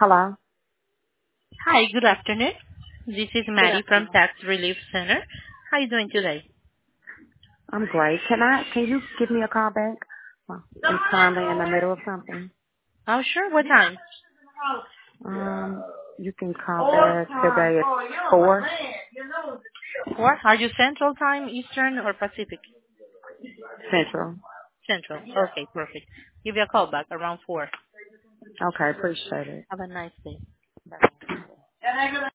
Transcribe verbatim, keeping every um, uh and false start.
Hello. Hi, good afternoon. This is Good Maddie from afternoon. Tax Relief Center. How are you doing today? I'm great. Can I? Can you give me a call back? Well, I'm currently in the middle of something. Oh, sure. What time? Um, you can call back today at four Four. Are you Central Time, Eastern, or Pacific? Central. Central. Okay, perfect. Give you a call back around four. Okay, appreciate it. Have a nice day. Bye.